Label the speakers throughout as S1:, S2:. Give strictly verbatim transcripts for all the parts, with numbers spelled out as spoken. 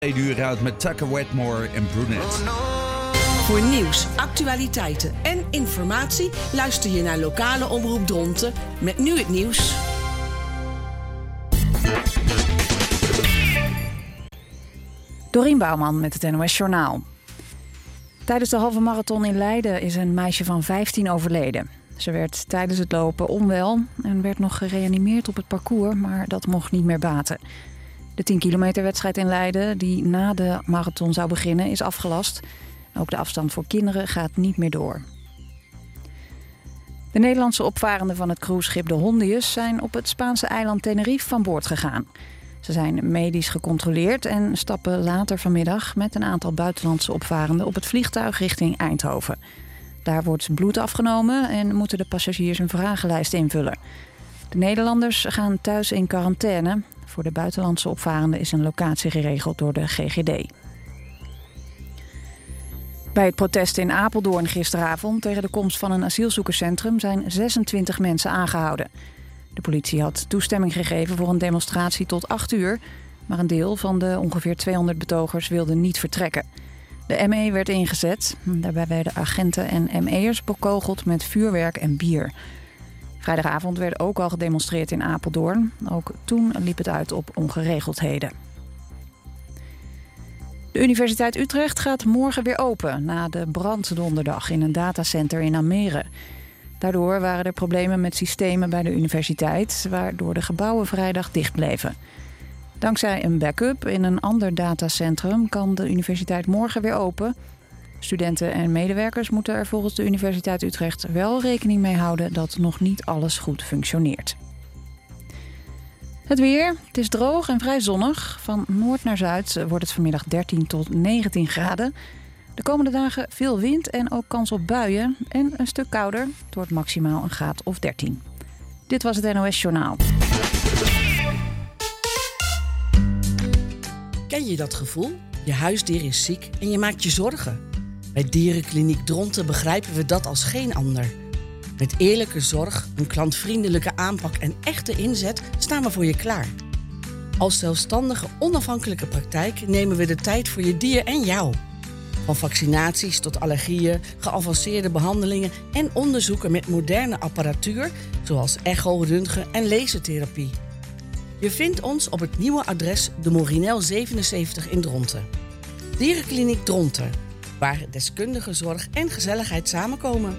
S1: Twee uur uit met Tucker Wetmore en Brunette.
S2: Voor nieuws, actualiteiten en informatie luister je naar lokale omroep Dronten met nu het nieuws.
S3: Dorien Bouwman met het N O S Journaal. Tijdens de halve marathon in Leiden is een meisje van vijftien overleden. Ze werd tijdens het lopen onwel en werd nog gereanimeerd op het parcours, maar dat mocht niet meer baten. De tien kilometer wedstrijd in Leiden, die na de marathon zou beginnen, is afgelast. Ook de afstand voor kinderen gaat niet meer door. De Nederlandse opvarenden van het cruiseschip de Hondius zijn op het Spaanse eiland Tenerife van boord gegaan. Ze zijn medisch gecontroleerd en stappen later vanmiddag met een aantal buitenlandse opvarenden op het vliegtuig richting Eindhoven. Daar wordt bloed afgenomen en moeten de passagiers een vragenlijst invullen. De Nederlanders gaan thuis in quarantaine. Voor de buitenlandse opvarenden is een locatie geregeld door de G G D. Bij het protest in Apeldoorn gisteravond tegen de komst van een asielzoekerscentrum zijn zesentwintig mensen aangehouden. De politie had toestemming gegeven voor een demonstratie tot acht uur, maar een deel van de ongeveer tweehonderd betogers wilde niet vertrekken. De M E werd ingezet. Daarbij werden agenten en M E'ers bekogeld met vuurwerk en bier. Vrijdagavond werd ook al gedemonstreerd in Apeldoorn. Ook toen liep het uit op ongeregeldheden. De Universiteit Utrecht gaat morgen weer open na de brand donderdag in een datacenter in Almere. Daardoor waren er problemen met systemen bij de universiteit, waardoor de gebouwen vrijdag dicht bleven. Dankzij een backup in een ander datacentrum kan de universiteit morgen weer open. Studenten en medewerkers moeten er volgens de Universiteit Utrecht wel rekening mee houden dat nog niet alles goed functioneert. Het weer. Het is droog en vrij zonnig. Van noord naar zuid wordt het vanmiddag dertien tot negentien graden. De komende dagen veel wind en ook kans op buien. En een stuk kouder. Het wordt maximaal een graad of dertien. Dit was het N O S Journaal.
S2: Ken je dat gevoel? Je huisdier is ziek en je maakt je zorgen. Bij Dierenkliniek Dronten begrijpen we dat als geen ander. Met eerlijke zorg, een klantvriendelijke aanpak en echte inzet staan we voor je klaar. Als zelfstandige, onafhankelijke praktijk nemen we de tijd voor je dier en jou. Van vaccinaties tot allergieën, geavanceerde behandelingen en onderzoeken met moderne apparatuur, zoals echo, röntgen en lasertherapie. Je vindt ons op het nieuwe adres de Morinel zevenenzeventig in Dronten. Dierenkliniek Dronten, waar deskundige zorg en gezelligheid samenkomen.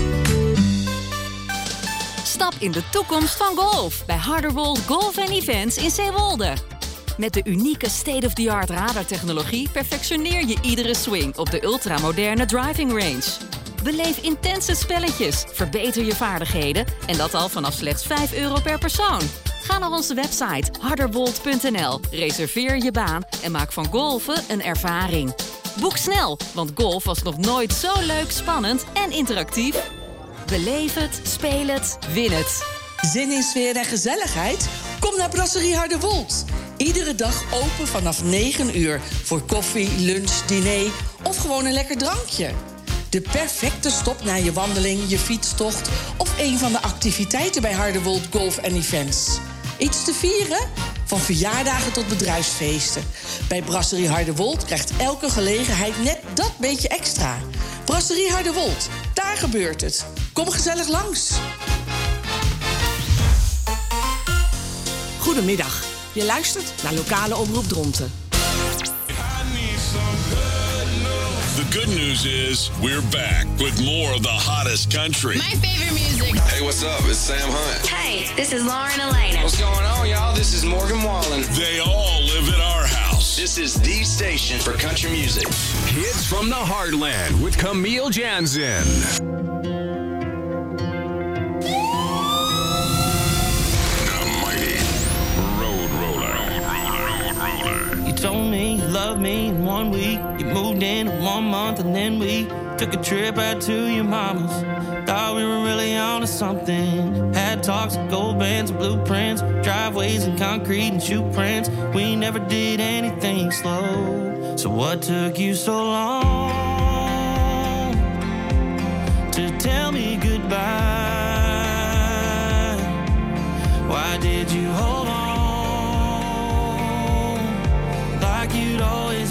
S4: Stap in de toekomst van golf bij Harderwold Golf and Events in Zeewolde. Met de unieke state-of-the-art radartechnologie perfectioneer je iedere swing op de ultramoderne driving range. Beleef intense spelletjes, verbeter je vaardigheden en dat al vanaf slechts vijf euro per persoon. Ga naar onze website harderwold punt n l, reserveer je baan en maak van golfen een ervaring. Boek snel, want golf was nog nooit zo leuk, spannend en interactief. Beleef het, speel het, win het.
S2: Zin in sfeer en gezelligheid? Kom naar Brasserie Harderwold. Iedere dag open vanaf negen uur voor koffie, lunch, diner of gewoon een lekker drankje. De perfecte stop na je wandeling, je fietstocht of een van de activiteiten bij Harderwold Golf and Events. Iets te vieren? Van verjaardagen tot bedrijfsfeesten. Bij Brasserie Harderwold krijgt elke gelegenheid net dat beetje extra. Brasserie Harderwold, daar gebeurt het. Kom gezellig langs. Goedemiddag. Je luistert naar lokale omroep Dronten.
S5: The good news is we're back with more of the hottest country.
S6: My favorite music.
S7: Hey, what's up? It's Sam Hunt.
S8: Hey, this is Lauren Elena.
S7: What's going on, y'all? This is Morgan Wallen.
S5: They all live at our house.
S7: This is the station for country music.
S9: Hits from the Heartland with Camille Jansen.
S10: You told me you loved me in one week. You moved in in one month and then we took a trip out to your mama's. Thought we were really onto something. Had talks of gold bands and blueprints, driveways and concrete and shoe prints. We never did anything slow. So what took you so long to tell me goodbye? Why did you hold on like you'd always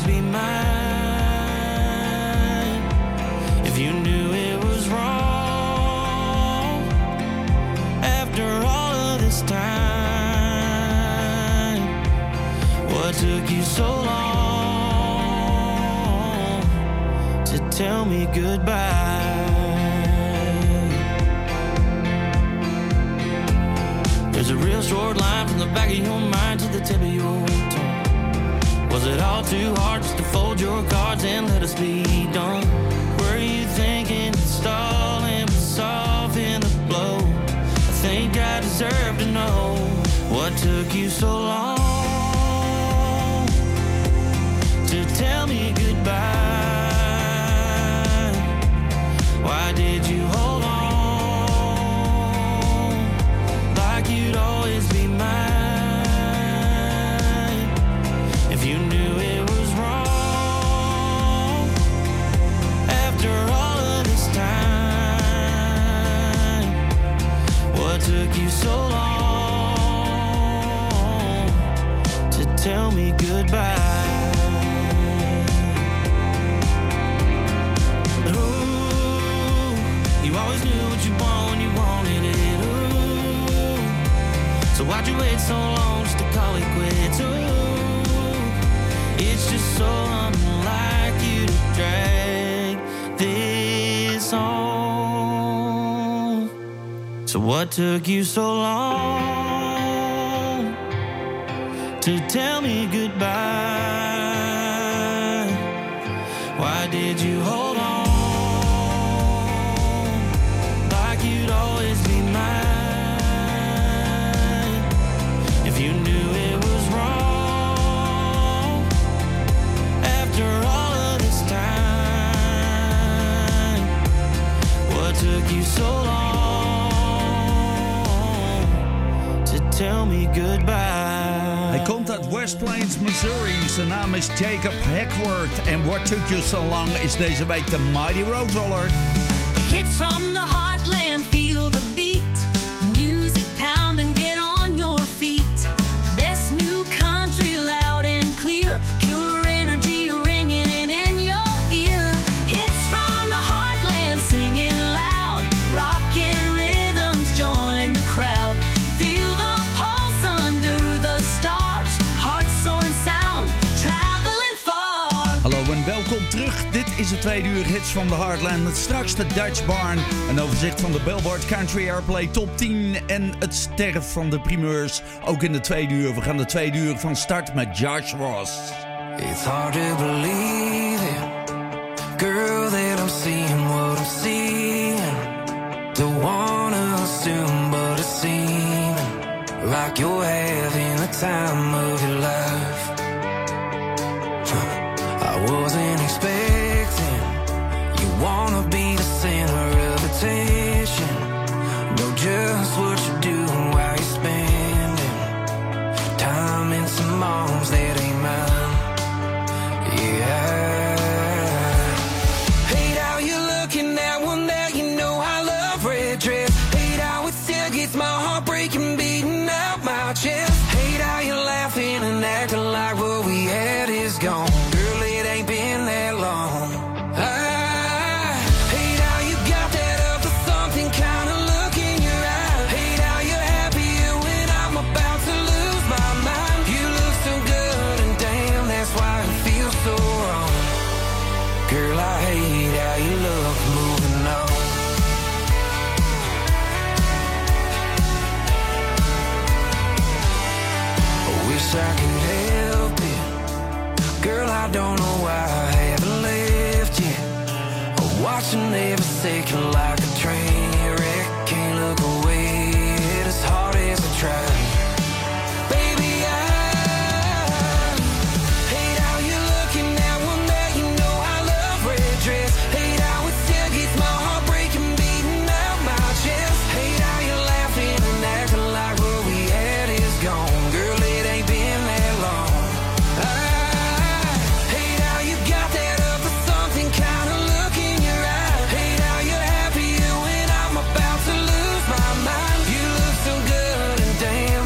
S10: took you so long to tell me goodbye? There's a real short line from the back of your mind to the tip of your tongue. Was it all too hard just to fold your cards and let us be done? Were you thinking stalling but soften the blow? I think I deserve to know what took you so long to tell me goodbye. Why did you hold on like you'd always be mine? If you knew it was wrong after all of this time, what took you so long to tell me goodbye? You always knew what you want when you wanted it, ooh. So why'd you wait so long just to call it quits, ooh. It's just so unlike you to drag this on. So what took you so long to tell me goodbye? Why did you hold on you'd always be mine? If you knew it was wrong after all of this time, what took you so long to tell me goodbye?
S1: Hij komt uit West Plains, Missouri. Zijn naam is Jacob Hackworth. En What Took You So Long is deze week de Mighty Road Roller.
S6: Hits from the heartland, feel the beat. Music pound and get on your feet. Best new country, loud and clear. Pure energy ringing in your ear. Hits from the heartland, singing loud. Rockin' rhythms join the crowd. Feel the pulse under the stars. Heart, soul and sound, traveling far.
S1: Hallo en welkom terug. Dit is het tweede uur Hits from the Heartland. Met straks de Dutch Barn. Een overzicht van de Billboard Country Airplay Top tien. En het sterf van de primeurs. Ook in de tweede uur. We gaan de tweede uur van start met Josh Ross.
S11: It's hard to believe it, girl, that I'm seeing what I'm seeing. Don't wanna assume, but it's seeming like you're having the time of your life. I wasn't expecting you wanna be the center of attention. Know just what you're doing while you're spending time in some arms that ain't mine. Yeah. Hate how you're looking at one that you know I love red dress. Hate how it still gets my heart breaking, beating out my chest. Hate how you're laughing and acting like what we had is gone. Girl, it ain't been that long. I hate how you got that up to something kind of look in your eye. Hate how you're happier when I'm about to lose my mind. You look so good and damn, that's why it feels so wrong. Girl, I hate how you look moving on. I wish I could help it. Girl, I don't know why I haven't left yet. I'm watching every second like a train wreck. Can't look away as hard as I try. Baby, I hate how you're looking at one that you know I love red dress. Hate how it still gets my heart breaking, beating out my chest. Hate how you're laughing and acting like what we had is gone. Girl, it ain't been that long. I hate how you got that up for something kind of look in your eye. Hate how you're happier when I'm about to lose my mind. You look so good and damn,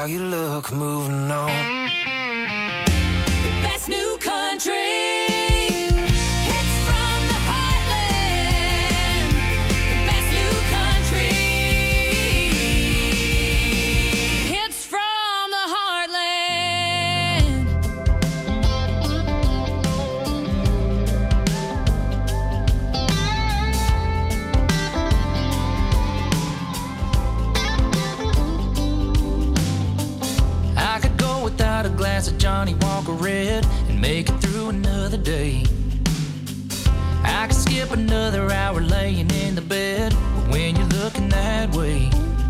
S11: how you look moving on.
S6: Best new country. Hits from the heartland. The best new country. Hits from the heartland.
S10: I could go without a glass of Johnny Walker Red and make it through another day. I could skip another hour laying in the bed, but when you're looking that way,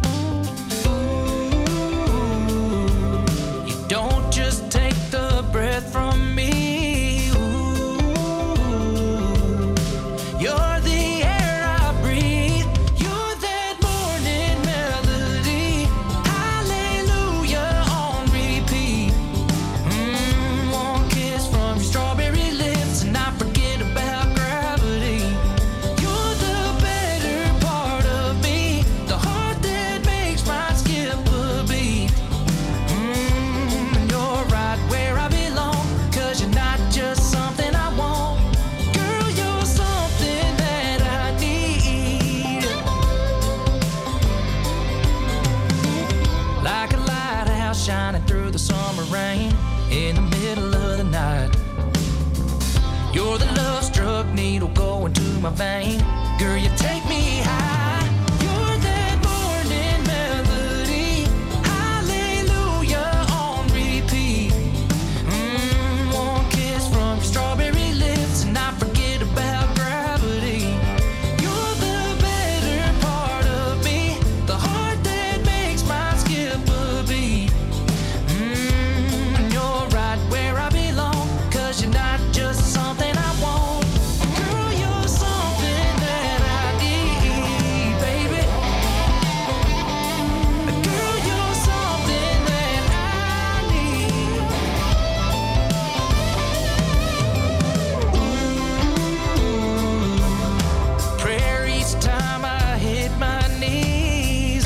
S10: ooh, you don't just take the breath from me. Ooh, you're the air I breathe. You're that morning melody. Hallelujah on repeat. Mm, one kiss from your strawberry lips and I forget about gravity. You're the better part of me, the heart that makes mine skip a beat. Mm, and you're right where I belong, 'cause you're not just something I want. Girl, you're something that I need. Like a lighthouse shining through the summer rain in the middle of the night. You're the love-struck needle going to my vein. Girl, you take me high. You're that morning melody. Hallelujah on repeat. Mm, one kiss from your strawberry lips and I forget about gravity. You're the better part of me, the heart that makes mine skip a beat. Mm, and you're right where I belong, 'cause you're not just something I want. Girl, you're something that I need, baby. Girl, you're something that I need. Prayer each time I hit my knees.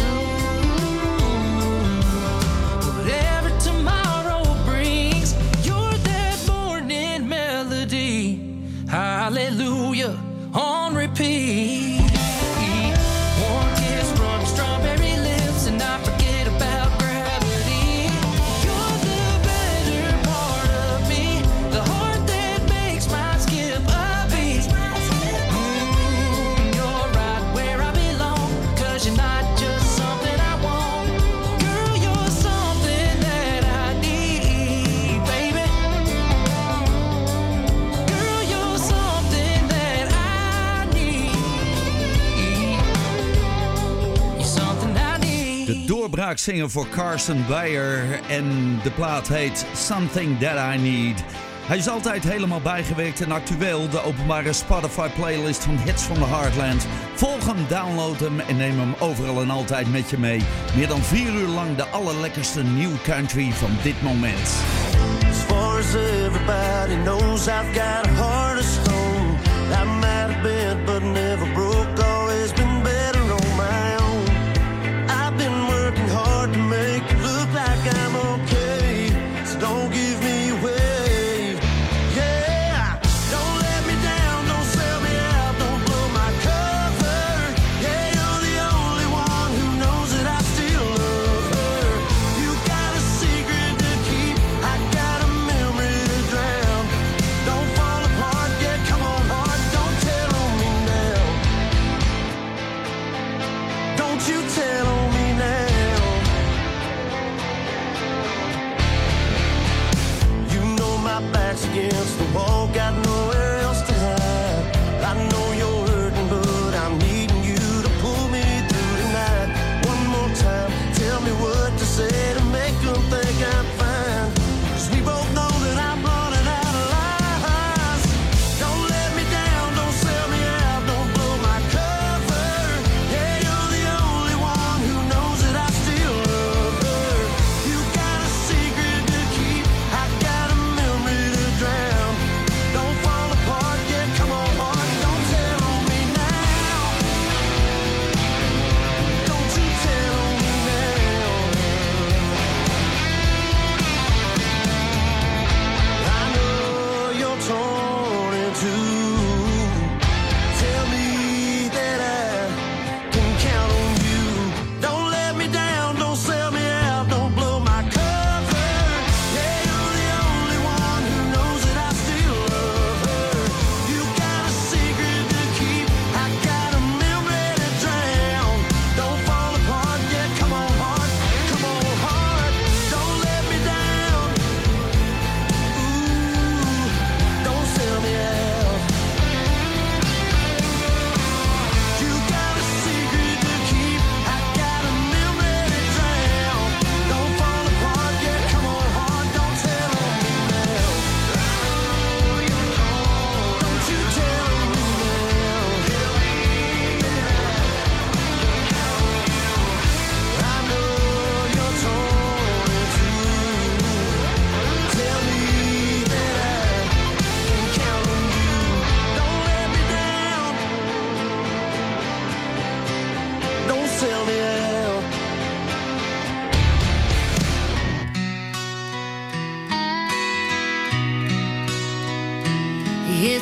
S10: Whatever tomorrow brings, you're that morning melody. Hallelujah on repeat. One kiss from your strawberry lips and I forget about gravity. You're the better part of me, the heart that makes mine skip a beat. Mm, you're right where I belong, 'cause you're not just something I want. Girl, you're something that I need, baby. Girl, you're something that I need. You're something I need.
S1: De doorbraakzinger voor Carson Beyer en de plaat heet Something That I Need. Hij is altijd helemaal bijgewerkt en actueel. De openbare Spotify playlist van Hits from the Heartland. Volg hem, download hem en neem hem overal en altijd met je mee. Meer dan vier uur lang de allerlekkerste new country van dit moment.
S12: As far as everybody knows, I've got a heart of stone. I might have been, but never broke. Always been better on my own. I've been working hard to make it look like I'm okay. So don't give me a wave. Yeah, don't let me down, don't sell me out, don't blow my cover. Yeah, you're the only one who knows that I still love her. You got a secret to keep, I got a memory to drown. Don't fall apart, yeah, come on heart, don't tell on me now. Don't you tell on me now. You know my back's against the wall, got nowhere else to hide. I know you're hurting, but I'm needing you to pull me through tonight. One more time, tell me what to say to make them think I'm fine. 'Cause we both know that I'm running out of lies. Don't let me down, don't sell me out, don't blow my cover. Yeah, you're the only one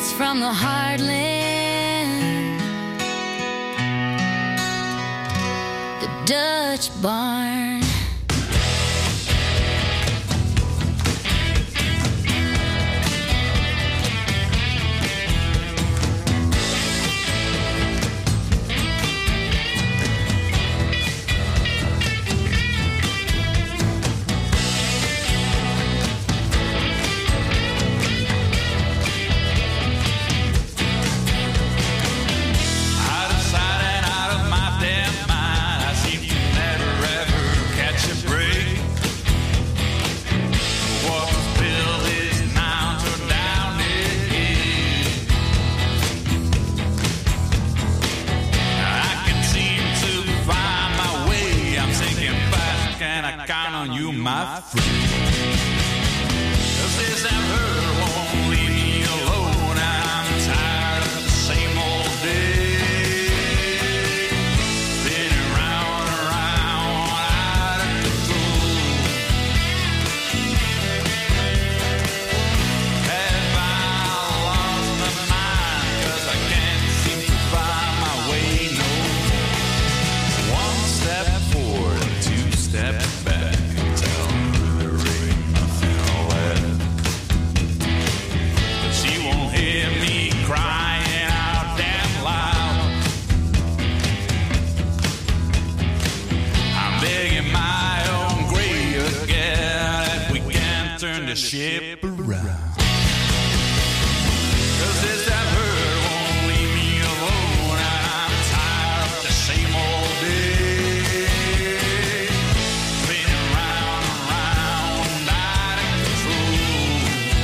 S6: Hits from the heartland. The Dutch Barn.
S13: My friend, 'cause this I've heard won't leave me alone. I'm tired of the same old day, spinning round and round, out of control. Have I lost my mind? 'Cause I can't seem to find my way no more. One step forward, two steps back. Crying out damn loud. I'm begging my own grave again if we can't turn the ship around. 'Cause this I've heard won't leave me alone. I'm tired of the same old day, spinning round and round, out of control.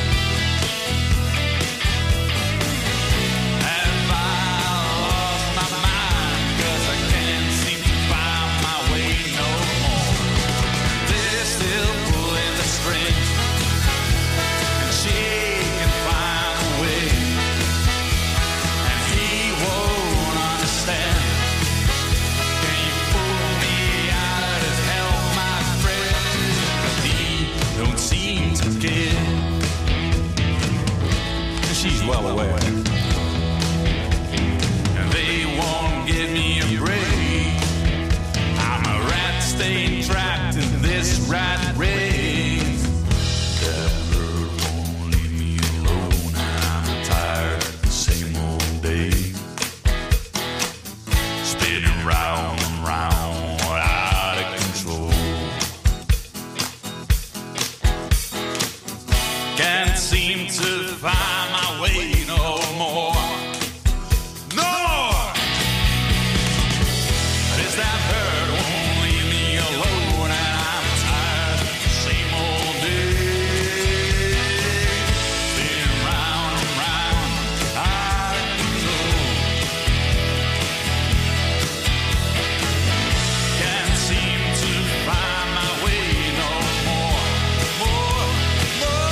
S13: She's well aware, and they won't give me a break. I'm a rat staying trapped in this rat race. That bird won't leave me alone, and I'm tired of the same old day, spinning round and round, out of control. Can't seem to find my way no more. No! Is that bird won't leave me alone, and I'm tired of the same old day, spinning round and round, out of control. Can't seem to find my way no more, more, more.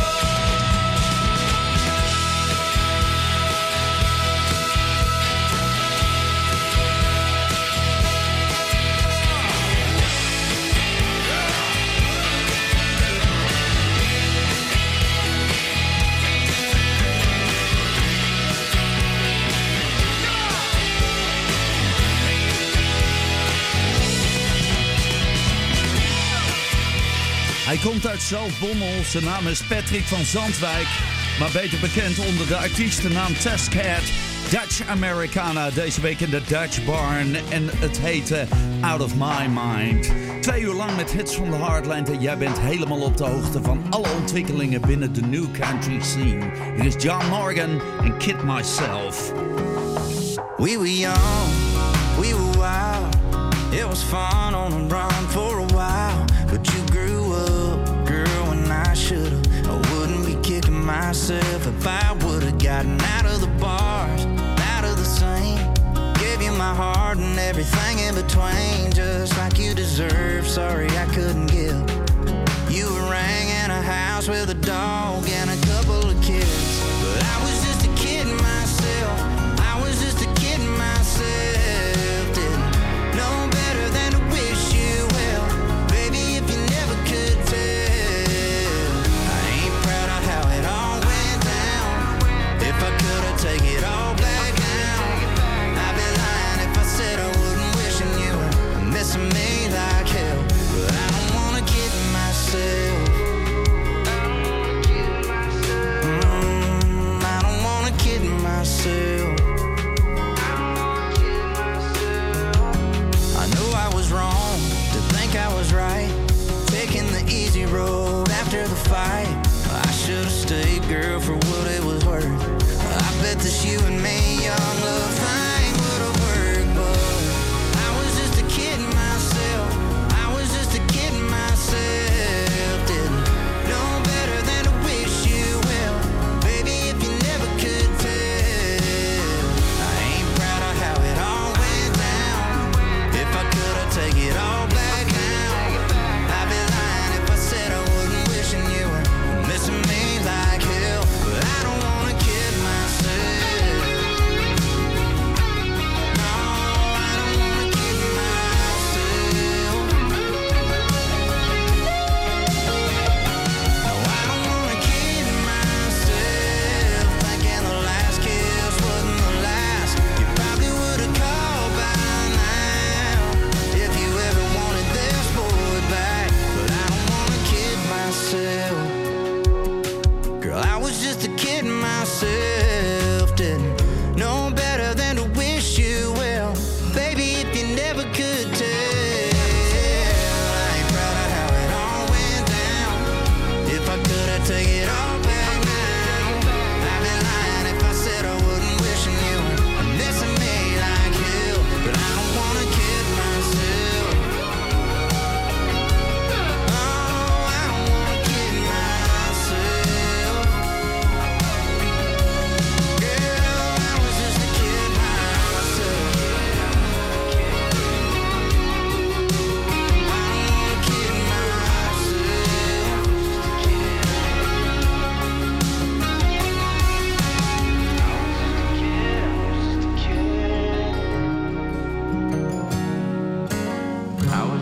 S1: Hij komt uit Zaltbommel, zijn naam is Patrick van Zandwijk, maar beter bekend onder de artiestennaam Testcat. Dutch Americana, deze week in de Dutch Barn en het heette Out of My Mind. Twee uur lang met hits van de Heartland en jij bent helemaal op de hoogte van alle ontwikkelingen binnen de New Country scene. Hier is John Morgan en Kid Myself.
S11: We were young, we were wild. It was fun on the run for a while. But you grew up, girl, when I should've. I wouldn't be kicking myself if I would've gotten out of the bars, out of the scene. Gave you my heart and everything in between, just like you deserve. Sorry I couldn't give. You were in a house with a dog and a couple of kids, but I was just a kid myself. I was just a kid myself. Didn't know better than to wish you well, baby, if you never could tell. I ain't proud of how it all went down. If I could've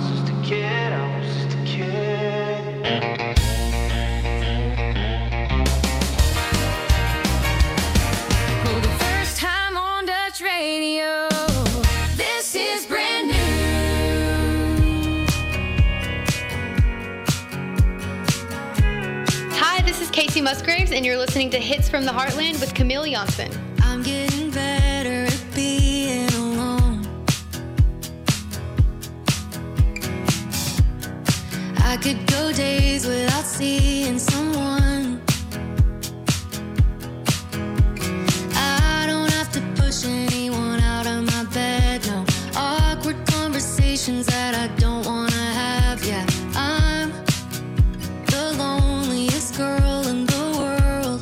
S11: was just a kid, I was just a kid.
S6: For the first time on Dutch radio, this is brand new.
S14: Hi, this is Casey Musgraves, and you're listening to Hits from the Heartland with Camille Janssen.
S6: I'm getting better at being alone. I could go days without seeing someone. I don't have to push anyone out of my bed, no. Awkward conversations that I don't wanna have, yeah. I'm the loneliest girl in the world.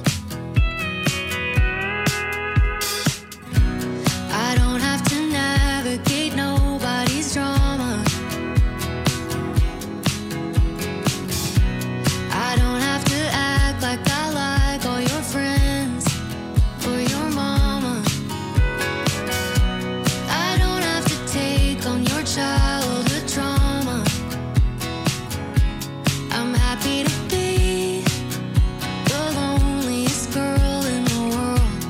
S6: I don't have to navigate nobody's drama. I don't have to act like I like all your friends or your mama. I don't have to take on your childhood trauma. I'm happy to be the loneliest girl in the world.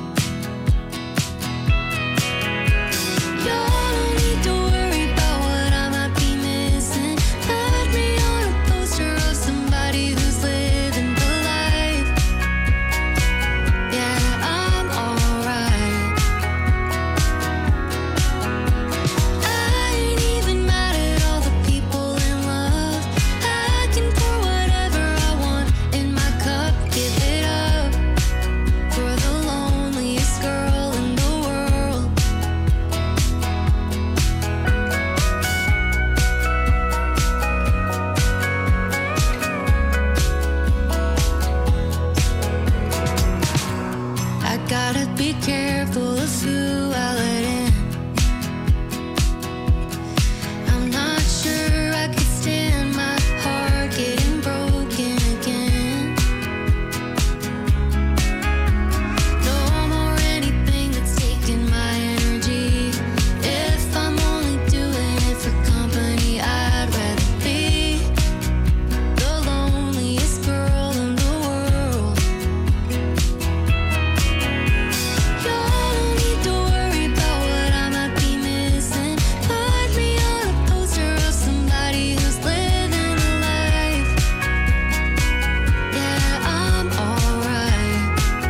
S6: You don't need to worry about what I might be missing. Put me on a poster of somebody who's living the life. Yeah, I'm alright. I ain't even mad at all the people in love. I can pour whatever I want in my cup. Give it up for the loneliest girl in the world. I gotta be careful of who I let in. I'm not sure I could stand my heart getting broken again. No more anything that's taking my energy. If I'm only doing it for company, I'd rather be the loneliest girl in the world. You don't need to worry about what I might be missing. Put me on a poster of somebody who's living a life. Yeah, I'm alright.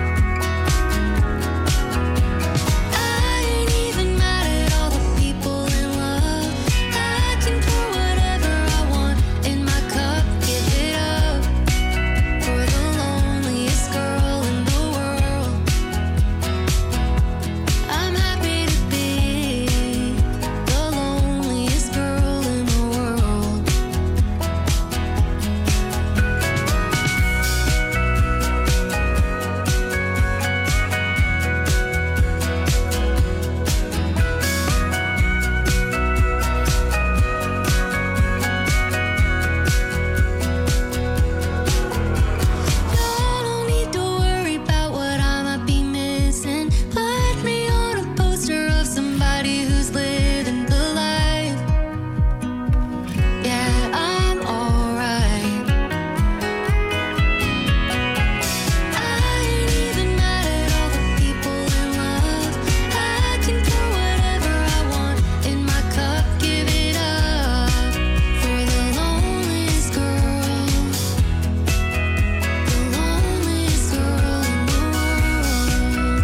S6: I ain't even mad at all the people in love. I can pour whatever I want in my cup. Give it up for the loneliest girl in the world. I'm happy to be the loneliest girl in the world. You don't need to worry about what I might be missing. Put me on a poster of somebody who's living the life. Yeah, I'm alright. I ain't even mad at all the people in love. I can pour whatever I want in my cup. Give it up for the loneliest girl. The loneliest girl in the world.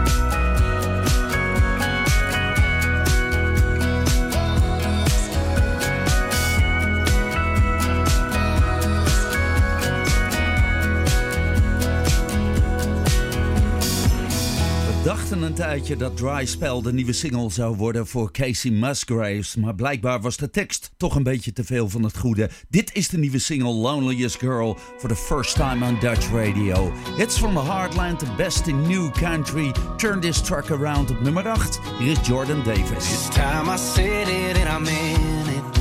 S1: We dachten een tijdje dat Dry Spell de nieuwe single zou worden voor Casey Musgraves. Maar blijkbaar was de tekst toch een beetje te veel van het goede. Dit is de nieuwe single Loneliest Girl for the first time on Dutch radio. Hits from the Heartland, the best in new country. Turn this truck around op nummer acht. Hier is Jordan Davis.
S11: It's time I said it and I meant it.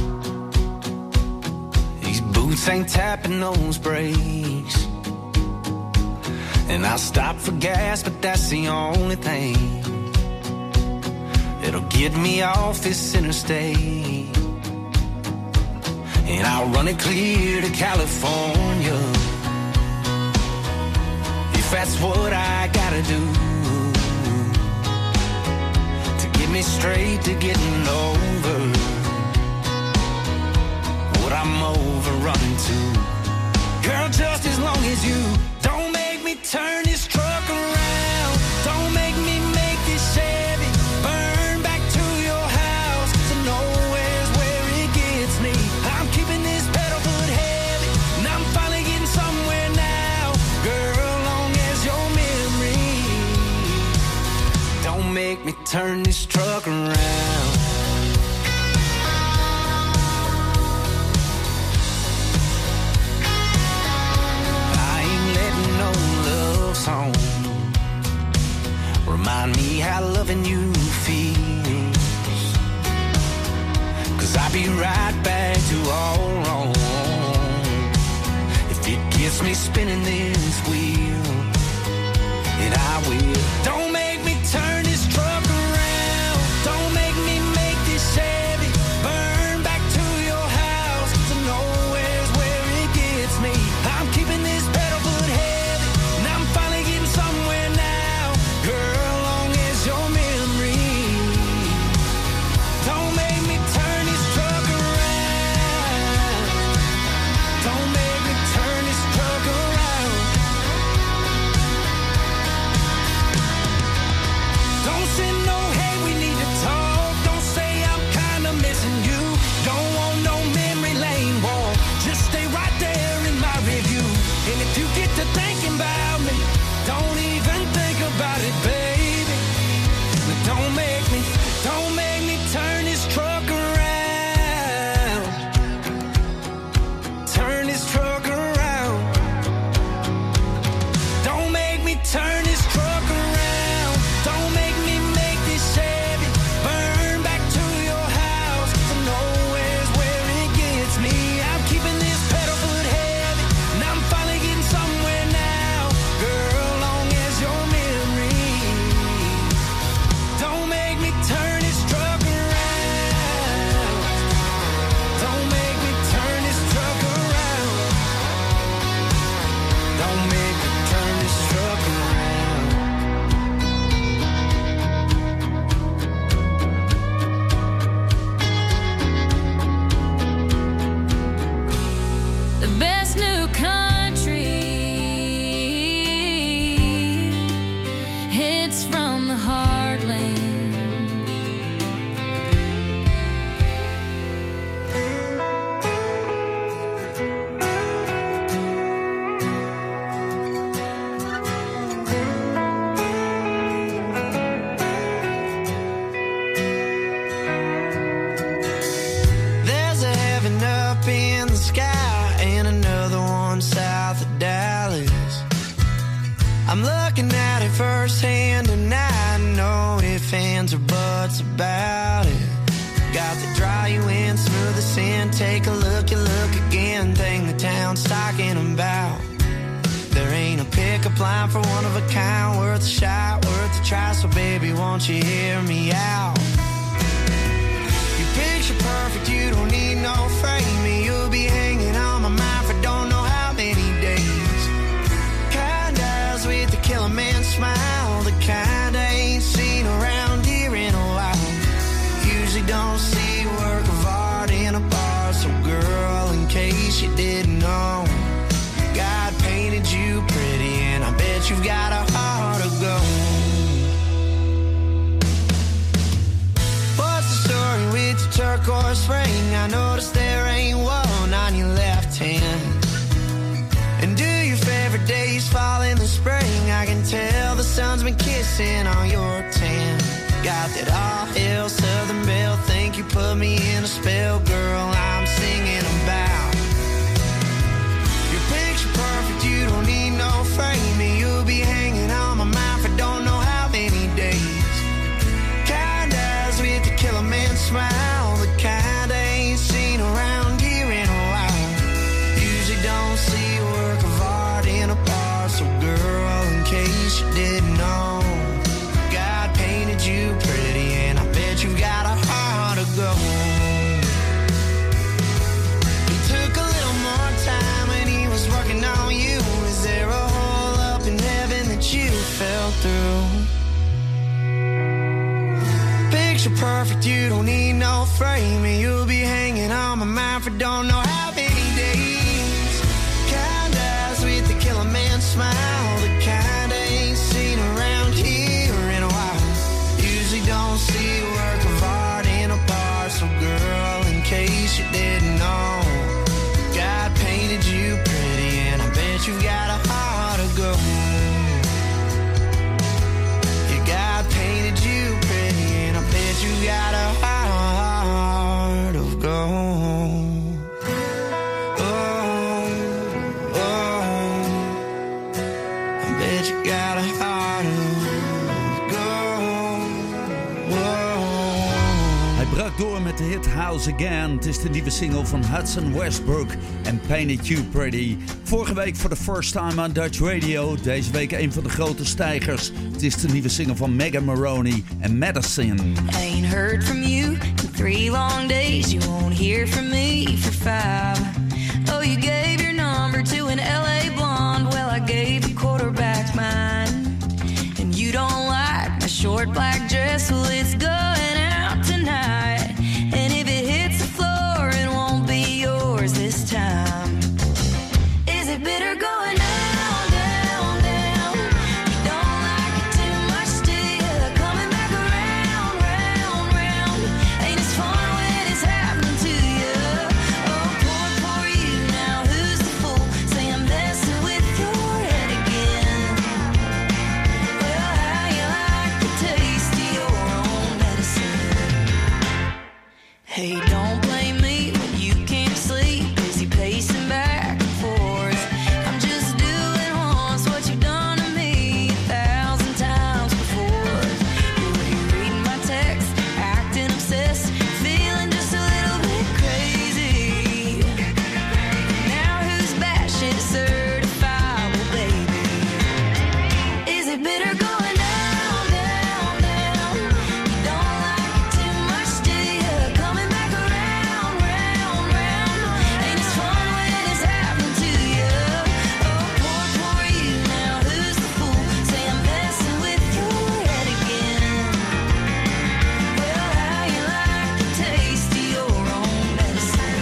S11: These boots ain't tapping those brakes. And I'll stop for gas, but that's the only thing that'll get me off this interstate. and I'll run it clear to California. If that's what I gotta do to get me straight to getting over what I'm over running to. Girl, just as long as you don't make me turn this truck around, don't make me make this Chevy burn back to your house. So nowhere's where it gets me. I'm keeping this pedal foot heavy, and I'm finally getting somewhere now. Girl, long as your memory don't make me turn this truck around. Song. Remind me how loving you feels, 'cause I'll be right back to all wrong if it gets me spinning this wheel, and I will. Don't make me turn this truck around, don't make me make this Chevy burn back to your house. So nowhere's where it gets me. I'm keeping this pedal foot heavy, and I'm finally getting somewhere now. Girl, long as your memory don't make me turn this truck around. Don't make me turn this truck around. Don't send no hey, we need to talk. Don't say I'm kinda missing you. Don't want no memory lane walk. Just stay right there in my review. And if you get to thinking about me, don't even think about it, baby. Don't make me, don't make me turn this truck around. Turn this truck around. Don't make me turn this truck around. Don't make me make this Chevy burn back to your house. So nowhere's where it gets me. I'm keeping this pedal foot heavy, and I'm finally getting somewhere now. Girl, long as your memory don't make me turn this truck around. Don't make me turn this truck around. Don't make me turn this truck around.
S6: The best new country hits from the heartland.
S11: There's a heaven up in the sky and another one south of Dallas. I'm looking at it firsthand and I know if ands or buts about it. Got to draw you in, smooth the sin, take a look and look again. Thing the town's talking about. There ain't a pickup line for one of a kind, worth a shot, worth a try. So baby, won't you hear me out? You picture perfect, you don't need no framing. You'll be hanging on my mind for don't know how many days. Kind eyes with the killer man smile, the kind I ain't seen around here in a while. Usually don't see work of art in a bar. So girl, in case you didn't know, God painted you pretty, and I bet you've got a heart of gold. What's the story with your turquoise ring? I noticed there ain't one on your left hand. And do your favorite days fall in the spring? I can tell the sun's been kissing on your tan. Got that all hell Southern Belle, think you put me in a spell, girl, I'm singing about. Your picture perfect, you don't need no framing. You'll be hanging on my mind for don't know how many days. Kind eyes with the killer man smile, the kind I ain't seen around here in a while. Usually don't see work of art in a bar. So girl, in case you didn't know, God painted you pretty, and I bet you got a heart of gold. picture perfect, you don't need no framing. You'll be hanging on my mind for don't know how many days. Kind eyes with the killer man smile, the kind I ain't seen around here in a while. Usually don't see a work of art in a bar. So girl, in case you didn't know, God painted you pretty, and I bet you've got a heart of gold. God painted you pretty, and I bet you got a heart of gold. Oh, oh, I bet you got a heart of gold. Oh.
S1: Hij brak door met de hit House Again. Het is de nieuwe single van Hudson Westbrook en Painted You Pretty. Vorige week voor de first time on Dutch Radio. Deze week een van de grote stijgers. Het is de nieuwe single van Megan Moroney en Medicine.
S6: I ain't heard from you in three long days. You won't hear from me for five. Oh, you gave your number to an L A blonde. Well, I gave you quarterback mine. And you don't like my short black dress. Well, it's going out tonight. And if it hits the floor, it won't be yours this time. Is it bitter going down, down, down? You don't like it too much, do you? Coming back around, round, round. Ain't as fun when it's happening to you. Oh, poor, poor you. Now who's the fool? Say I'm messing with your head again. Well, how you like the taste of your own medicine? Hey, don't blame me when you can't sleep. Busy pacing back and forth. I'm just doing once what you've done to me a thousand times before. You're reading my text, acting obsessed, feeling just a little bit crazy. Now who's bashing certifiable, baby? Is it bitter going down, down, down? You don't like it too much, do you? Coming back around, round, round. Ain't as fun when it's happening to you. Oh, poor, poor you. Now who's the fool? Say I'm messing with your head again. Well, how you like the taste of your own medicine?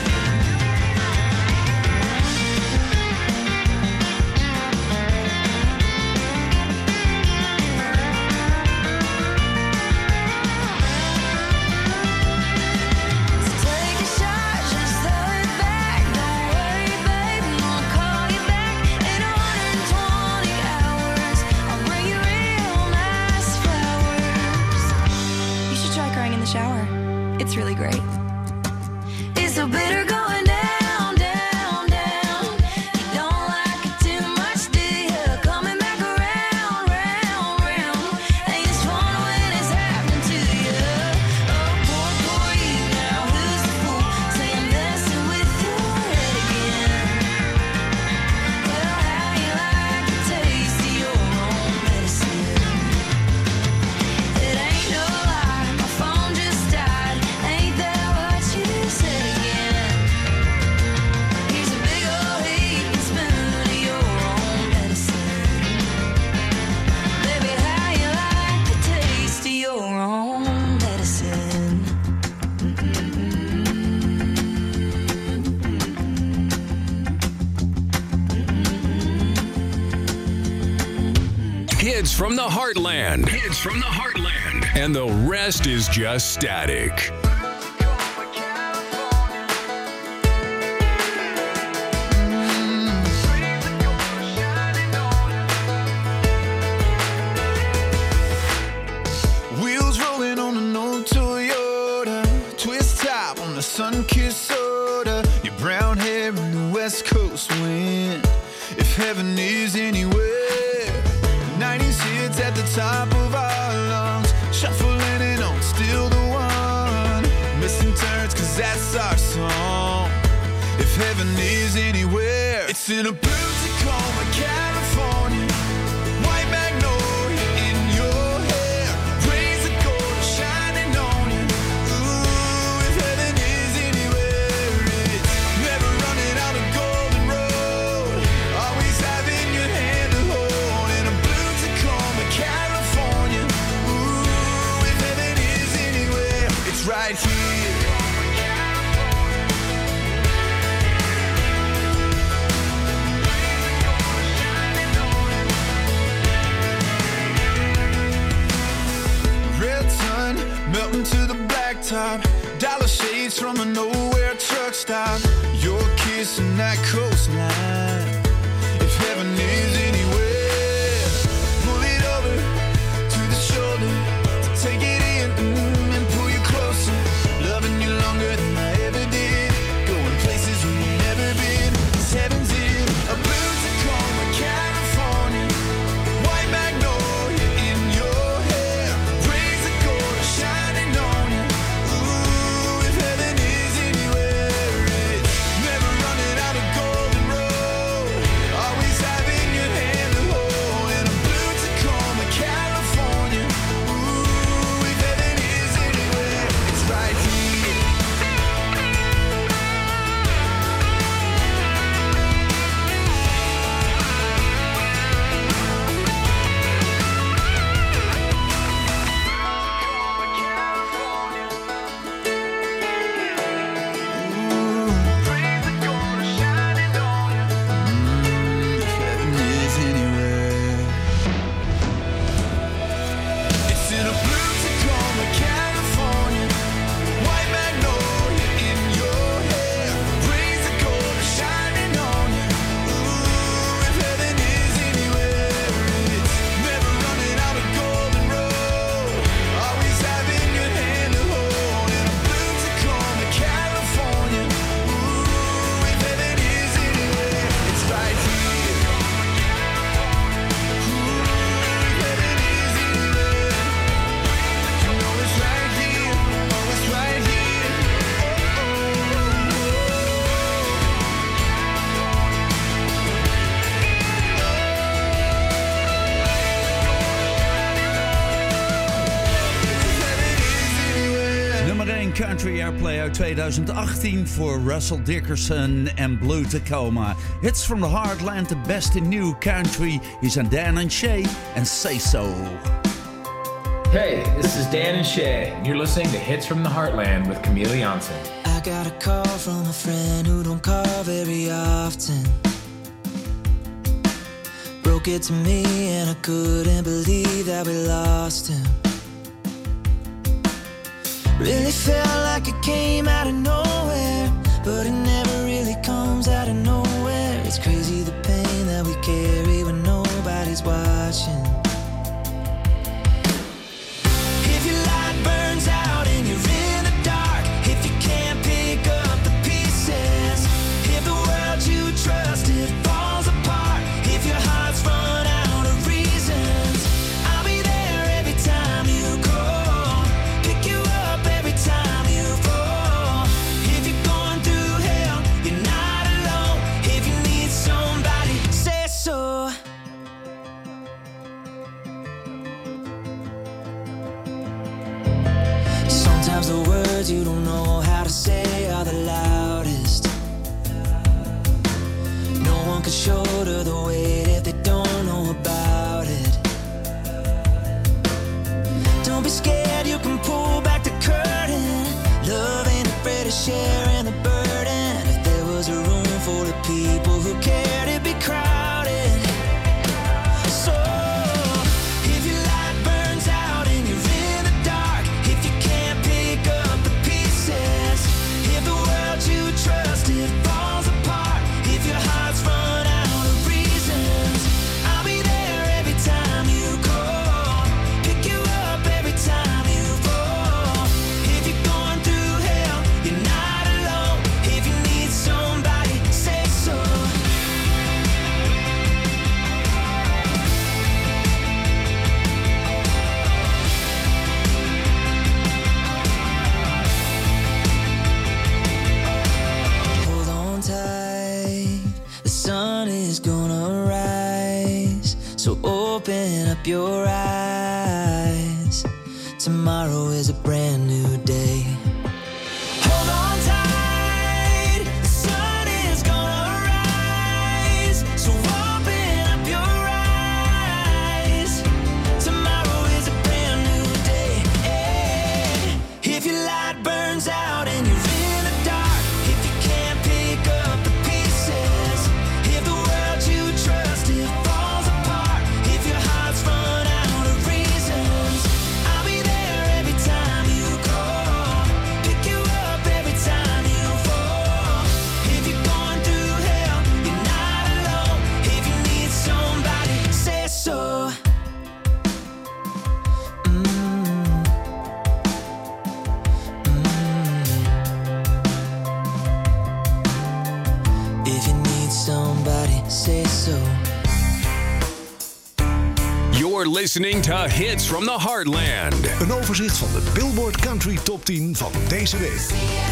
S6: So take a shot, just throw it back. Don't worry, babe, I'm gonna call you back. In one hundred twenty hours, I'll bring you real nice flowers. You should try crying in the shower. It's really great. It's so bitter going down, down, down. You don't like it too much, do you? Coming back around, round, round. Ain't as fun when it's happening to you. Oh, poor, poor you. Now who's the fool? Say I'm messing with your head again. Well, how you like the taste of your own medicine? It ain't no lie, my phone just died. Ain't that what you said again? Here's a big old heaping spoon of your own medicine. Baby, how you like the taste of your own medicine?
S9: Hits from the Heartland. Hits from the Heartland. And the rest is just static.
S11: Wheels rolling on an old Toyota, twist top on the sun-kissed soda. Your brown hair in the West Coast wind. If heaven is anywhere, nineties hits at the top of our lungs, shuffling and on still the one. Missing turns, cause that's our song. If heaven is anywhere, it's in a blue Tacoma, California. White magnolia in your hair, rays of gold shining on you. Ooh, if heaven is anywhere, it's never running out of golden road. Always having your hand to hold in a blue Tacoma, California. Ooh, if heaven is anywhere.
S15: streets from a nowhere truck stop. Your kiss and that coastline. If heaven is anywhere, pull it over to the shoulder. Take it in mm, and pull you closer. Loving you longer than I ever did. Going places we ain't never been. This heaven's in a blue Tacoma, California. White magnolia in your hair. Rays of gold are shining on you. Ooh, if heaven is anywhere, it's never running out of golden road. Always having your hand to hold. In a blue Tacoma, California. Ooh, if heaven is anywhere, it's right here. Heaven is anywhere. It's in a blue Tacoma, California. White magnolia in your hair. Rays of gold are shining on you. Ooh, if heaven is anywhere, it's never running out of golden road. Always having your hand to hold. In a blue Tacoma, California. Ooh, if heaven is anywhere, it's right here.
S1: Nummer één Country Airplay uit tweeduizend achttien voor Russell Dickerson en Blue Tacoma. Hits from the Heartland, the best in new country. Hier zijn Dan and Shay and Say So.
S16: Hey, this is Dan and Shay, and you're listening to Hits from the Heartland with Camille Janssen.
S11: I got a call from a friend who don't call very often. Broke it to me and I couldn't believe that we lost him. Really felt like it came out of nowhere, but it never really comes out of nowhere. It's crazy the pain that we carry when nobody's watching. If your light burns out and you're in the dark, if you can't pick up the pieces, if the world you trusted falls apart, if your heart's run out of reasons, I'll be there every time you call, pick you up every time you fall. If you're going through hell, you're not alone. If you need somebody, say so. Sometimes the words you don't know how to say are the loudest. No one can shoulder the weight if they don't know about it. Don't be scared, you can pull back the curtain. Love ain't afraid of sharing the burden. If there was a room full of people who cared, it'd be crowded. So if your light burns out and you're in the dark, if you can't pick up the pieces, if the world you trusted falls apart, if your heart's run out of reasons, I'll be there every time you call, pick you up every time you fall. If you're going through hell, you're not alone. If you need somebody, say so. Hold on tight, the sun is gonna rise. So open up your eyes. Tomorrow is a brand new day. Hold on tight, the sun is gonna rise. So open up your eyes. Tomorrow is a brand new day. If your light burns out and you're in the dark, if you can't pick up the pieces, if the world you trusted falls apart, if your heart's run out of reasons, I'll be there every time you call. Can somebody say so?
S9: You're listening to Hits from the Heartland.
S17: Een overzicht van de Billboard Country Top tien van deze week.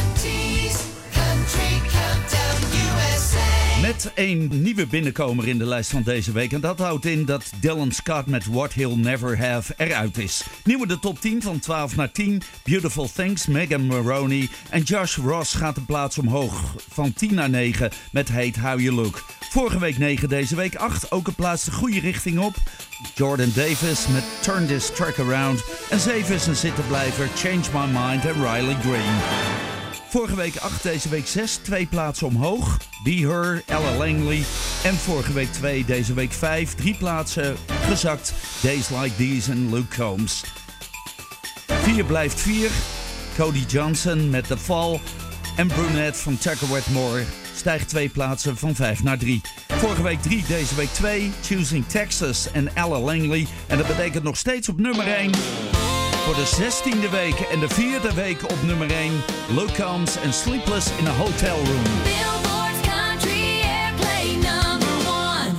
S1: Met een nieuwe binnenkomer in de lijst van deze week. En dat houdt in dat Dylan Scott met What He'll Never Have eruit is. Nieuw in de top tien van twaalf naar tien. Beautiful Things, Megan Maroney. En Josh Ross gaat een plaats omhoog van tien naar negen met Hate How You Look. Vorige week negen, deze week acht. Ook een plaats de goede richting op. Jordan Davis met Turn This Track Around. En zeven is een zittenblijver, Change My Mind en Riley Green. Vorige week acht, deze week zes, twee plaatsen omhoog. Be Her, Ella Langley. En vorige week twee, deze week vijf, drie plaatsen gezakt. Days Like These en Luke Combs. vier blijft vier. Cody Johnson met The Fall. En Brunette van Tucker Wetmore stijgt twee plaatsen van vijf naar drie. Vorige week drie, deze week twee. Choosing Texas en Ella Langley. En dat betekent nog steeds op nummer één. Voor de zestiende week en de vierde week op nummer één. Luke Combs en Sleepless in a Hotel Room.
S6: Billboard's Country Airplay number one.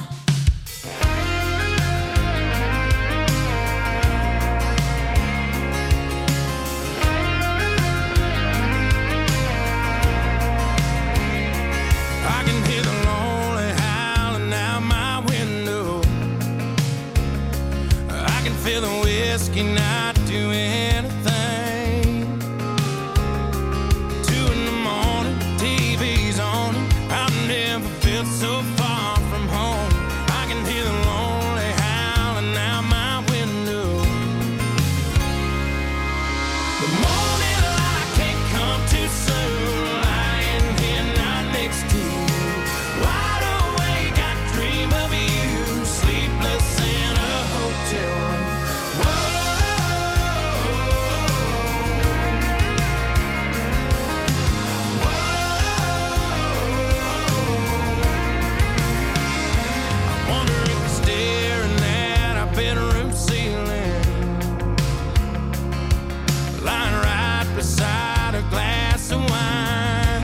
S10: I can hear the lonely howling out my window. I can feel the whiskey not do anything. Two in the morning, T V's on. I've never felt so far from home. I can hear the lonely howling out my window. The morning light can't come too soon. Lying here not next to you. Wide awake, I dream of you. Sleepless in a hotel room. Bedroom ceiling, lying right beside a glass of wine.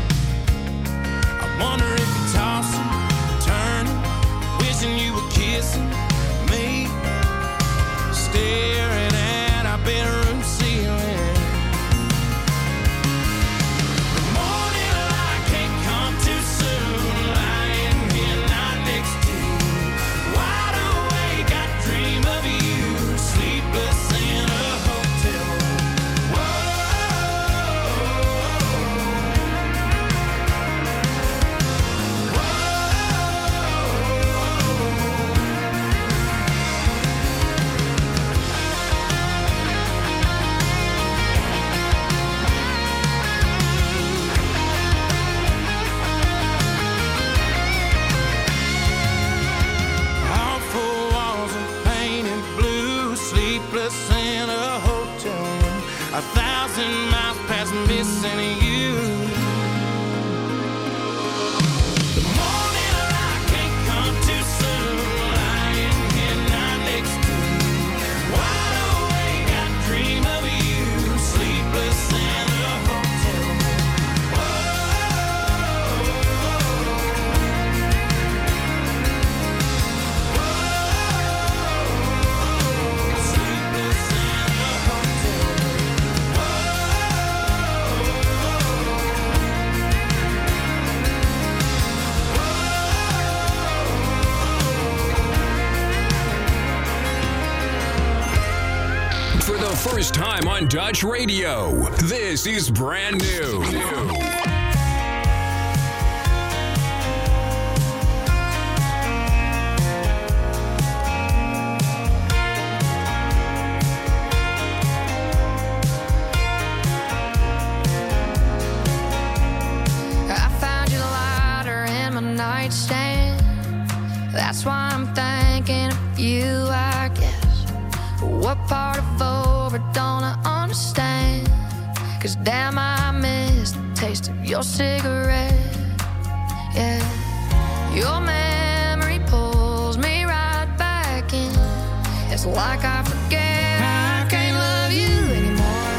S10: I wonder if you're tossing, turning, wishing you were kissing me, staring at our bedroom ceiling. The morning light can't come too soon, lying here not next to you. Wide awake, I dream of you, sleepless in a hotel room. All four walls are painted blue, sleepless in a hotel room. A thousand miles past missing you. The morning light can't come too soon, lying here not next to you. Wide awake, I dream of you, sleepless in a hotel room. Sleepless in a hotel room.
S9: For the first time on Dutch radio, this is brand new.
S18: I found your lighter in my nightstand. That's why I'm thinking of you, I guess. What part of over don't I understand? Cause damn, I miss the taste of your cigarette. Yeah, your memory pulls me right back in. It's like I forget I can't love you anymore.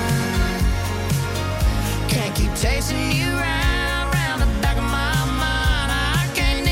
S18: Can't keep chasing you round, round the back of my mind. I can't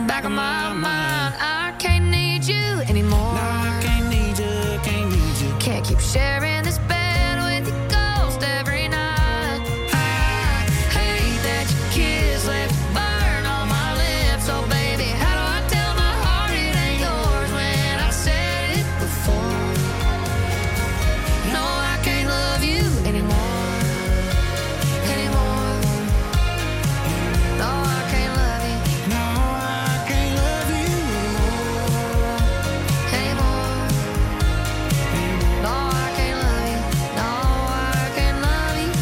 S18: back of my mind. I can't need you anymore.
S11: No, I can't need you, can't need you.
S18: Can't keep sharing this bed with your ghost every night. I hate that your kiss left a burn on my lips. Oh baby, how do I tell my heart it ain't yours when I said it before? No, I can't love you anymore. Anymore. No, I can't love you.
S11: No, I can't love you anymore.
S18: Anymore. No, I can't love you. No, I can't love you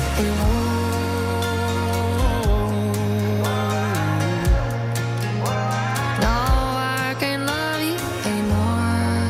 S18: anymore. No, I can't love you anymore.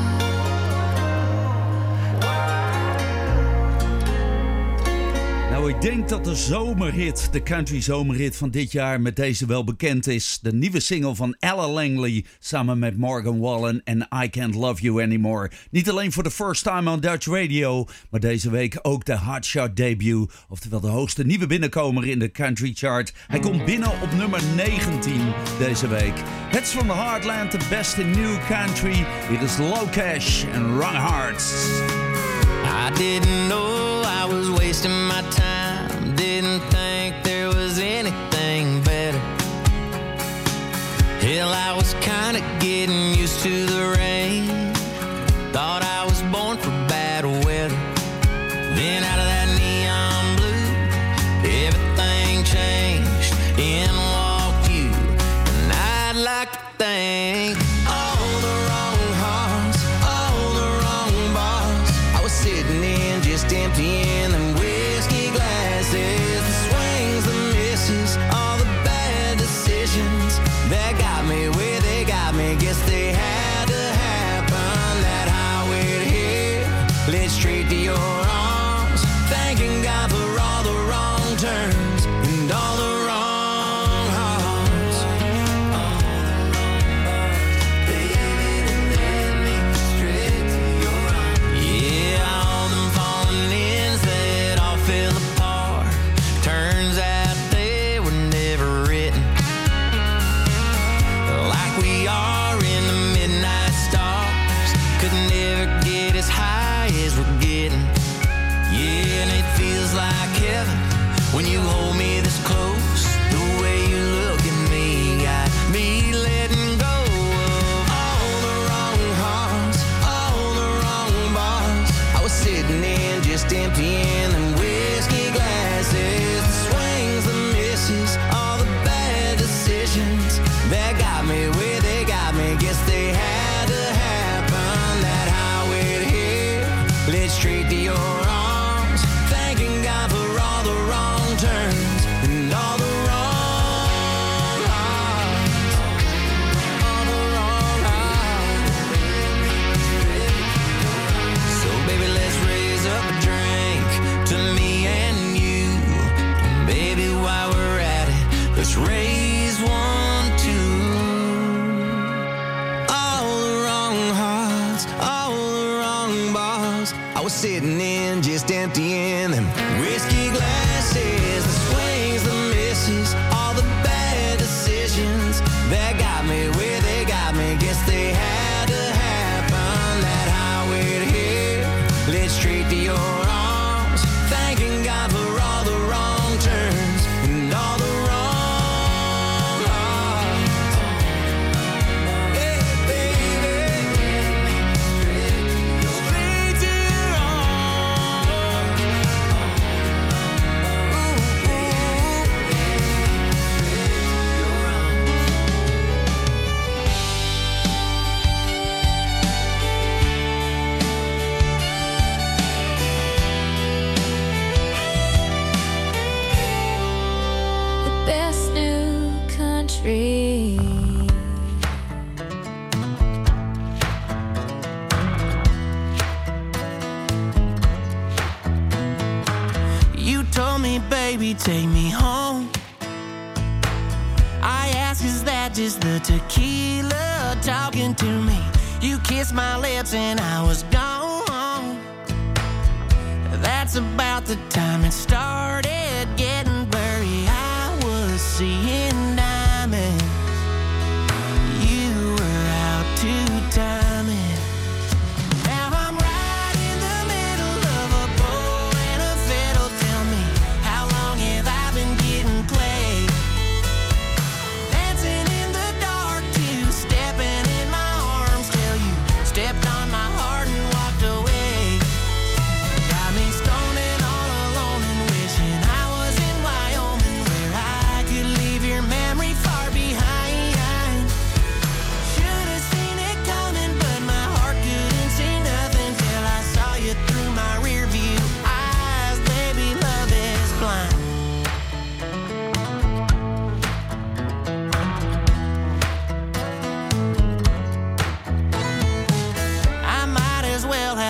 S1: Nou, ik denk dat de zomerhit, de country zomerhit van dit jaar met deze wel bekend is. De nieuwe single van Ella Langley samen met Morgan Wallen en I Can't Love You Anymore. Niet alleen voor de first time on Dutch Radio, maar deze week ook de Hotshot debut. Oftewel de hoogste nieuwe binnenkomer in de country chart. Hij komt binnen op nummer negentien deze week. Hits from the Heartland, the best in new country. Hier is Low Cash en Wrong Hearts.
S10: I didn't know I was wasting my time. Didn't think there was anything better. Hell, I was kinda getting used to the rain. Thought I was born for bad weather. Then out of that neon blue, everything changed. In walked you, and I'd like to thank all the wrong hearts, all the wrong bars. I was sitting in just emptying them whiskey glasses, the swings, the misses, all the bad decisions that got me where they got me. Guess they had to happen. That highway to here led straight to your arms. Thanking God for all the wrong turns and all the wrong hearts. Yeah, all them falling ins that all fell apart. Turns out they were never written. Like we are in the midnight stars. Could never get as high as we're getting. Yeah, and it feels like heaven when you hold me this close. The way you look at me got me letting go of all the wrong hearts, all the wrong bars. I was sitting in just emptying them whiskey glasses, the swings, the misses, all the bad decisions that got me where they got me. Guess they had to happen. That highway to here led straight to your arms. Thanking God for all the wrong turns and all the wrong hearts. All the wrong hearts. So baby, let's raise up a drink to me and you. And baby, while we're at it, let's raise one too. All the wrong hearts, all the wrong bars. I was sitting in just emptying them whiskey glasses, the swings, the misses, all the bad decisions that got me where they got me. Guess they had to happen. That highway to here led straight to your arms. Thanking God for all the wrong turns and all the wrong hearts. Hey, baby, straight to your arms. Ooh, ooh.
S18: The best new country.
S10: You told me, baby, take me home. I asked, is that just the tequila talking to me? You kissed my lips and I was gone. That's about the time it started getting blurry. I was seeing diamonds. You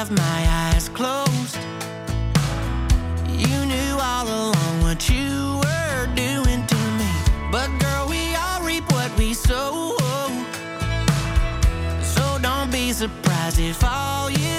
S11: have my eyes closed. You knew all along what you were doing to me. But girl, we all reap what we sow. So don't be surprised if all you